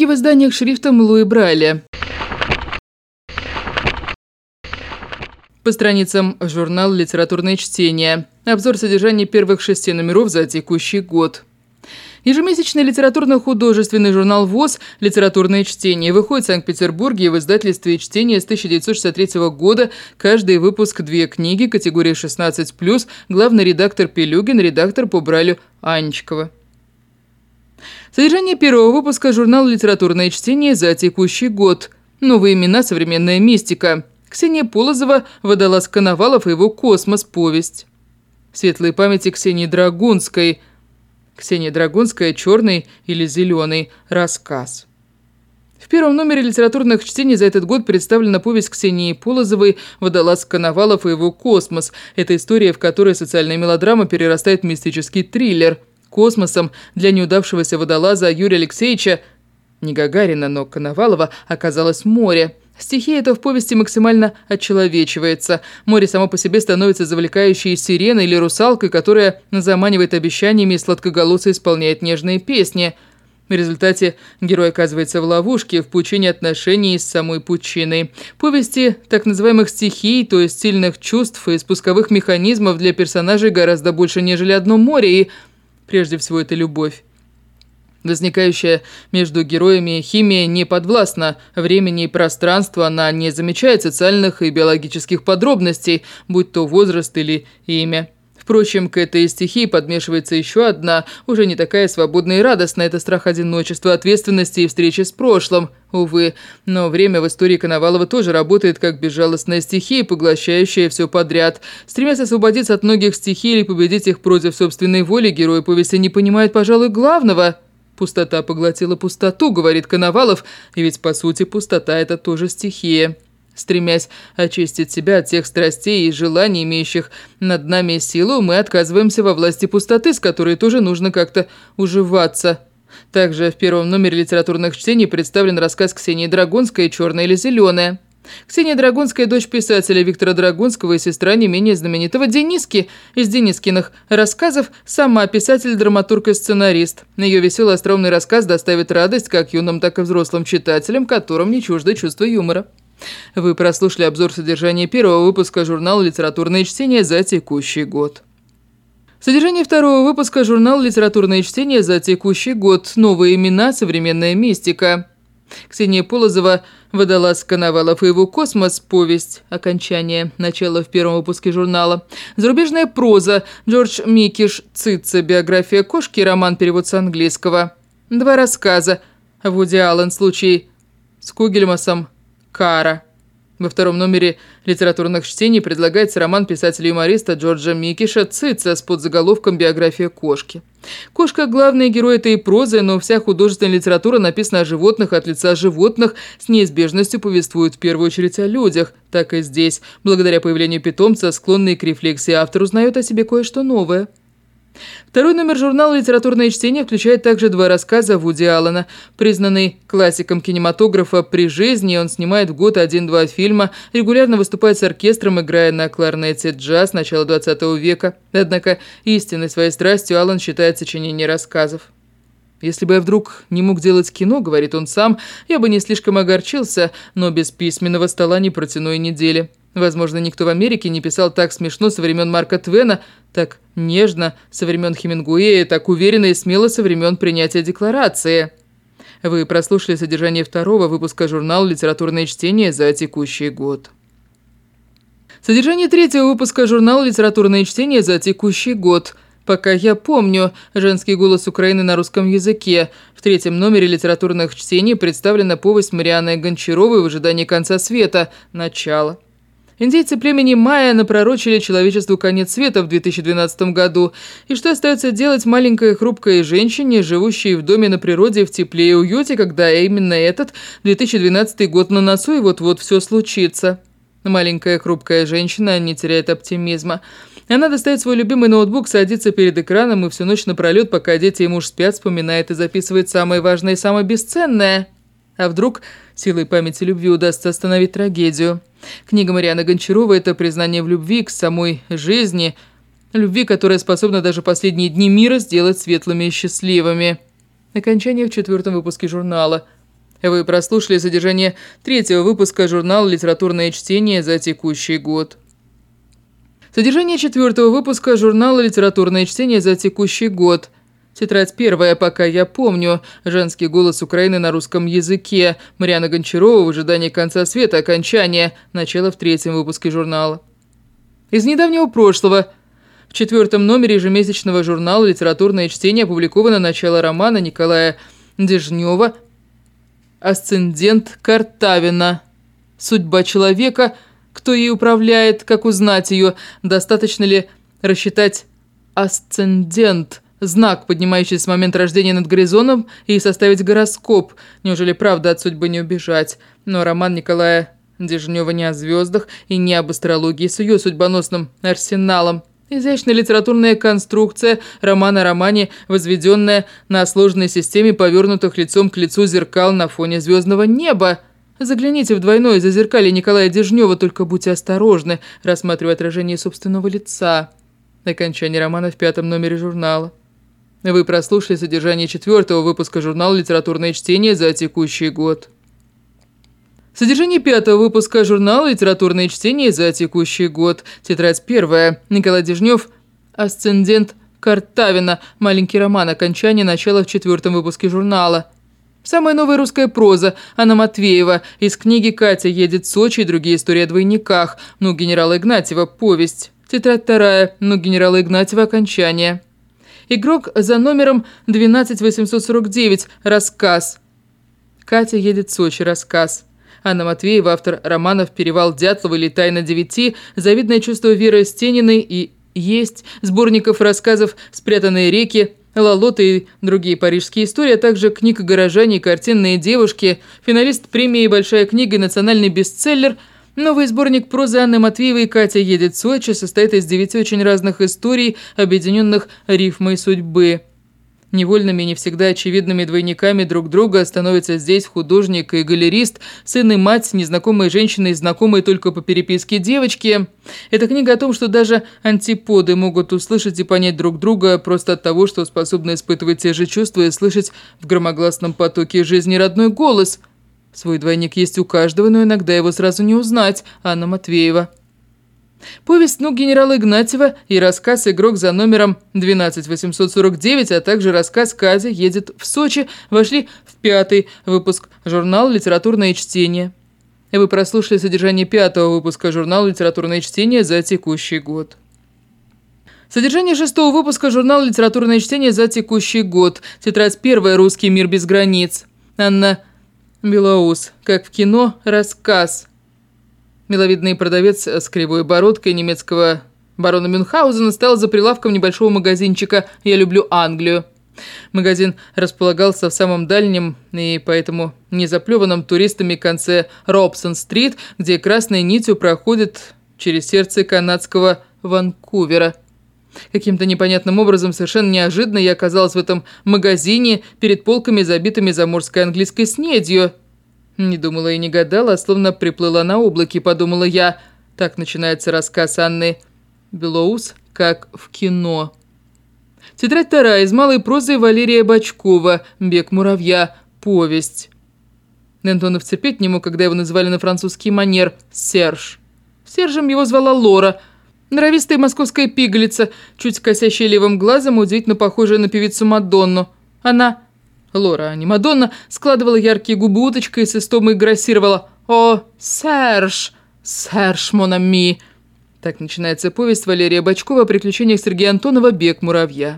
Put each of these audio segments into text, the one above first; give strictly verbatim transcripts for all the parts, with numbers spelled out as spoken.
Книги в изданиях шрифтом Луи Брайля. По страницам журнала «Литературное чтение». Обзор содержания первых шести номеров за текущий год. Ежемесячный литературно-художественный журнал ВОС «Литературное чтение» выходит в Санкт-Петербурге в издательстве «Чтение» с тысяча девятьсот шестьдесят третьего года. Каждый выпуск две книги, категория шестнадцать плюс, главный редактор Пелюгин, редактор по Брайлю Анечкова. Содержание первого выпуска журнала «Литературное чтение» за текущий год. Новые имена, современная мистика. Ксения Полозова, водолаз Коновалов и его «Космос. Повесть». Светлой памяти Ксении Драгунской. Ксения Драгунская «Черный или зеленый. Рассказ». В первом номере литературных чтений за этот год представлена повесть Ксении Полозовой «Водолаз Коновалов и его «Космос». Это история, в которой социальная мелодрама перерастает в мистический триллер. Космосом для неудавшегося водолаза Юрия Алексеевича, не Гагарина, но Коновалова, оказалось море. Стихия эта в повести максимально отчеловечивается. Море само по себе становится завлекающей сиреной или русалкой, которая заманивает обещаниями и сладкоголосо исполняет нежные песни. В результате герой оказывается в ловушке, в пучине отношений с самой пучиной. Повести так называемых стихий, то есть сильных чувств и спусковых механизмов для персонажей гораздо больше, нежели одно море, и прежде всего это любовь. Возникающая между героями химия не подвластна времени и пространству, она не замечает социальных и биологических подробностей, будь то возраст или имя. Впрочем, к этой стихии подмешивается еще одна, уже не такая свободная и радостная, это страх одиночества, ответственности и встречи с прошлым. Увы, но время в истории Коновалова тоже работает как безжалостная стихия, поглощающая все подряд. Стремясь освободиться от многих стихий или победить их против собственной воли, герои повести не понимают, пожалуй, главного. «Пустота поглотила пустоту», — говорит Коновалов, и ведь, по сути, пустота — это тоже стихия. Стремясь очистить себя от тех страстей и желаний, имеющих над нами силу, мы отказываемся во власти пустоты, с которой тоже нужно как-то уживаться. Также в первом номере литературных чтений представлен рассказ Ксении Драгунской «Черная или зеленая». Ксения Драгунская – дочь писателя Виктора Драгунского и сестра не менее знаменитого Дениски. Из Денискиных рассказов сама писатель, драматург и сценарист. Ее веселый остроумный рассказ доставит радость как юным, так и взрослым читателям, которым не чуждо чувство юмора. Вы прослушали обзор содержания первого выпуска журнала «Литературное чтение» за текущий год. Содержание второго выпуска журнала «Литературное чтение» за текущий год. Новые имена, современная мистика. Ксения Полозова, водолаз Коновалов и его «Космос. Повесть». Окончание. Начало в первом выпуске журнала. Зарубежная проза. Джордж Микиш. Цитца. Биография кошки. Роман. Перевод с английского. Два рассказа. Вуди Аллен. Случай с Кугельмасом. Кара. Во втором номере литературных чтений предлагается роман писателя-юмориста Джорджа Микиша «Цитца» с подзаголовком «Биография кошки». Кошка – главный герой этой прозы, но вся художественная литература написана о животных, от лица животных, с неизбежностью повествует в первую очередь о людях. Так и здесь. Благодаря появлению питомца, склонный к рефлексии, автор узнает о себе кое-что новое. Второй номер журнала «Литературное чтение» включает также два рассказа Вуди Аллена. Признанный классиком кинематографа при жизни, он снимает в год один-два фильма, регулярно выступает с оркестром, играя на кларнете джаз начала двадцатого века. Однако истинной своей страстью Аллен считает сочинение рассказов. «Если бы я вдруг не мог делать кино, — говорит он сам, — я бы не слишком огорчился, но без письменного стола не протяну и недели. Возможно, никто в Америке не писал так смешно со времен Марка Твена, так нежно со времен Хемингуэя, так уверенно и смело со времен принятия декларации». Вы прослушали содержание второго выпуска журнала «Литературное чтение» за текущий год. Содержание третьего выпуска журнала «Литературное чтение» за текущий год. «Пока я помню» – женский голос Украины на русском языке. В третьем номере литературных чтений представлена повесть Марианны Гончаровой «В ожидании конца света. Начало». Индейцы племени майя напророчили человечеству конец света в две тысячи двенадцатом году. И что остается делать маленькой хрупкой женщине, живущей в доме на природе в тепле и уюте, когда именно этот две тысячи двенадцатый год на носу и вот-вот все случится? Маленькая хрупкая женщина не теряет оптимизма. Она достает свой любимый ноутбук, садится перед экраном и всю ночь напролет, пока дети и муж спят, вспоминает и записывает самое важное и самое бесценное. А вдруг силой памяти любви удастся остановить трагедию? Книга Марианны Гончаровой – это признание в любви к самой жизни, любви, которая способна даже последние дни мира сделать светлыми и счастливыми. Окончание в четвертом выпуске журнала. Вы прослушали содержание третьего выпуска журнала «Литературное чтение» за текущий год. Содержание четвертого выпуска журнала «Литературное чтение» за текущий год. Тетрадь первая «Пока я помню». Женский голос Украины на русском языке. Марьяна Гончарова в ожидании конца света. Окончание. Начало в третьем выпуске журнала. Из недавнего прошлого. В четвертом номере ежемесячного журнала «Литературное чтение» опубликовано начало романа Николая Дежнева «Асцендент Картавина». Судьба человека, кто ей управляет, как узнать ее, достаточно ли рассчитать асцендент, знак, поднимающийся с момента рождения над горизонтом, и составить гороскоп. Неужели правда от судьбы не убежать? Но роман Николая Дежнева не о звездах и не об астрологии с ее судьбоносным арсеналом. Изящная литературная конструкция романа о романе, возведенная на сложной системе повернутых лицом к лицу зеркал на фоне звездного неба. Загляните в двойное зазеркалье Николая Дежнева, только будьте осторожны, рассматривая отражение собственного лица. Окончание романа в пятом номере журнала. Вы прослушали содержание четвертого выпуска журнала «Литературное чтение» за текущий год. Содержание пятого выпуска журнала «Литературное чтение» за текущий год. Тетрадь первая. Николай Дежнев «Асцендент Картавина». Маленький роман. Окончание. Начало в четвертом выпуске журнала. Самая новая русская проза. Анна Матвеева. Из книги «Катя едет в Сочи» и другие истории о двойниках. Ну, генерала Игнатьева. Повесть. Тетрадь вторая. Ну, генерала Игнатьева. Окончание. Игрок за номером двенадцать восемьсот сорок девять. Рассказ. Катя едет в Сочи. Рассказ. Анна Матвеева, автор романов «Перевал Дятлова» или «Тайна девяти», «Завидное чувство Веры Стениной» и «Есть», сборников рассказов «Спрятанные реки», «Лолота» и другие парижские истории, а также книг «Горожане» и «Картинные девушки», финалист премии «Большая книга» и национальный бестселлер. Новый сборник прозы Анны Матвеевой «Катя едет в Сочи» состоит из девяти очень разных историй, объединенных рифмой судьбы. Невольными и не всегда очевидными двойниками друг друга становятся здесь художник и галерист, сын и мать, незнакомые женщины и знакомые только по переписке девочки. Это книга о том, что даже антиподы могут услышать и понять друг друга просто от того, что способны испытывать те же чувства и слышать в громогласном потоке жизни родной голос. Свой двойник есть у каждого, но иногда его сразу не узнать. Анна Матвеева. Повесть «Ну, генерала Игнатьева» и рассказ «Игрок за номером двенадцать восемьсот сорок девять», а также рассказ «Катя едет в Сочи» вошли в пятый выпуск журнала «Литературное чтение». Вы прослушали содержание пятого выпуска журнала «Литературное чтение» за текущий год. Содержание шестого выпуска журнала «Литературное чтение» за текущий год. Тетрадь первая «Русский мир без границ». Анна Белоус. Как в кино. Рассказ. Миловидный продавец с кривой бородкой немецкого барона Мюнхгаузена стоял за прилавком небольшого магазинчика «Я люблю Англию». Магазин располагался в самом дальнем и поэтому незаплеванном туристами конце Робсон-стрит, где красной нитью проходит через сердце канадского Ванкувера. Каким-то непонятным образом, совершенно неожиданно, я оказалась в этом магазине перед полками, забитыми заморской английской снедью. Не думала и не гадала, а словно приплыла на облаке, подумала я. Так начинается рассказ Анны Белоус, как в кино. Тетрадь вторая. Из малой прозы Валерия Бочкова. «Бег муравья». Повесть. Антонов терпеть не мог, когда его называли на французский манер Серж. Сержем его звала Лора. Норовистая московская пигалица, чуть косящая левым глазом, удивительно похожая на певицу Мадонну. Она... Лора, а не Мадонна, складывала яркие губы уточкой и с истомой грассировала: «О, Серж! Серж, мон ами!» Так начинается повесть Валерия Бочкова о приключениях Сергея Антонова «Бег муравья».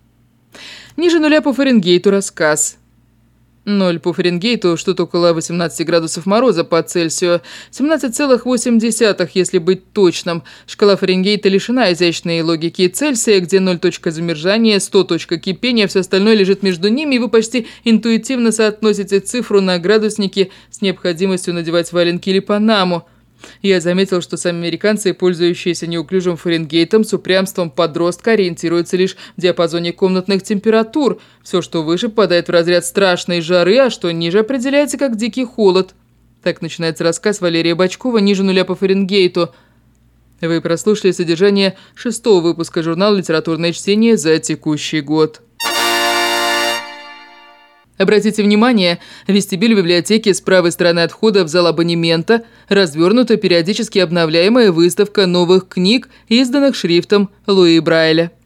Ниже нуля по Фаренгейту рассказ. Ноль по Фаренгейту, что-то около восемнадцати градусов мороза по Цельсию, семнадцать целых восемь десятых, если быть точным. Шкала Фаренгейта лишена изящной логики Цельсия, где ноль точка замерзания, сто точка кипения, все остальное лежит между ними, и вы почти интуитивно соотносите цифру на градуснике с необходимостью надевать валенки или панаму. Я заметил, что сами американцы, пользующиеся неуклюжим Фаренгейтом, с упрямством подростка ориентируются лишь в диапазоне комнатных температур. Все, что выше, попадает в разряд страшной жары, а что ниже, определяется как дикий холод. Так начинается рассказ Валерия Бочкова «Ниже нуля по Фаренгейту». Вы прослушали содержание шестого выпуска журнала «Литературное чтение» за текущий год. Обратите внимание, в вестибюле библиотеки с правой стороны от входа в зал абонемента развернута периодически обновляемая выставка новых книг, изданных шрифтом Луи Брайля.